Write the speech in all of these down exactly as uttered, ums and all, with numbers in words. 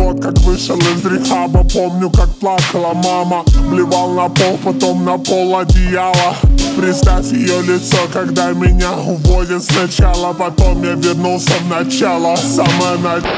год, как вышел из рехаба. Помню, как плакала мама, блевал на пол, потом на пол одеяла. Представь ее лицо, когда меня уводят сначала, потом я вернулся в начало, самое начало.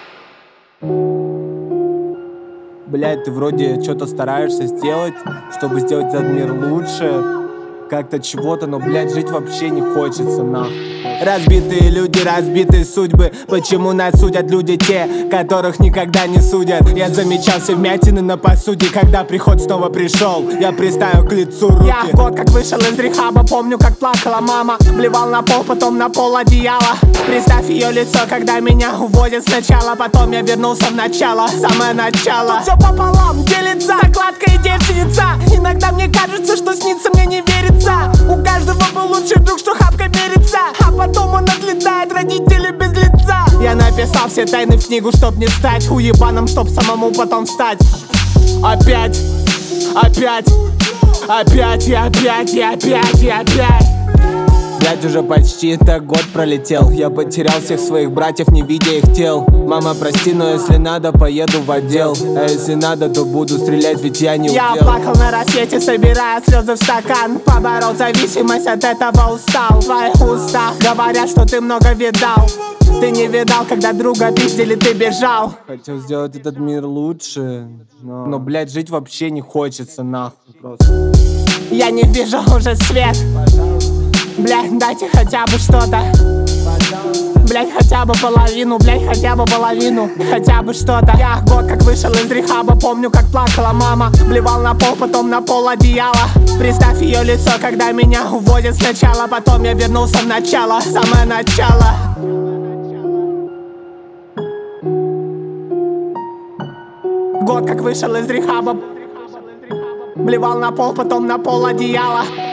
Блять, ты вроде что-то стараешься сделать, чтобы сделать этот мир лучше, как-то чего-то, но, блять, жить вообще не хочется, нахуй. Разбитые люди, разбитые судьбы. Почему нас судят люди те, которых никогда не судят? Я замечал все вмятины на посуде, когда приход снова пришел. Я приставил к лицу руки. Я год как вышел из рехаба, помню, как плакала мама, блевал на пол, потом на пол одеяла. Представь ее лицо, когда меня уводят сначала, потом я вернулся в начало, самое начало. Все пополам, делится, закладка и девственница. Иногда мне кажется, что снится, мне не верится. У каждого был лучший друг, что хапка мерится, а потом он отлетает, родители без лица. Я написал все тайны в книгу, чтоб не стать уебаном, чтоб самому потом встать. Опять, опять, опять, и опять, и опять, и опять. Блять, уже почти так год пролетел. Я потерял всех своих братьев, не видя их тел. Мама, прости, но если надо, поеду в отдел. А если надо, то буду стрелять, ведь я не удел. Я плакал на рассвете, собирая слезы в стакан. Поборол зависимость, от этого устал. Твои уста говорят, что ты много видал. Ты не видал, когда друга пиздили, ты бежал. Хотел сделать этот мир лучше, но, но блять, жить вообще не хочется, нахуй просто. Я не вижу уже свет. Блять, дайте хотя бы что-то. Блять, хотя бы половину, блять, хотя бы половину. Хотя бы что-то. Я год как вышел из рехаба, помню, как плакала мама, блевал на пол, потом на пол одеяла. Представь ее лицо, когда меня уводят сначала, потом я вернулся в начало, самое начало. Год как вышел из рехаба, блевал на пол, потом на пол одеяла.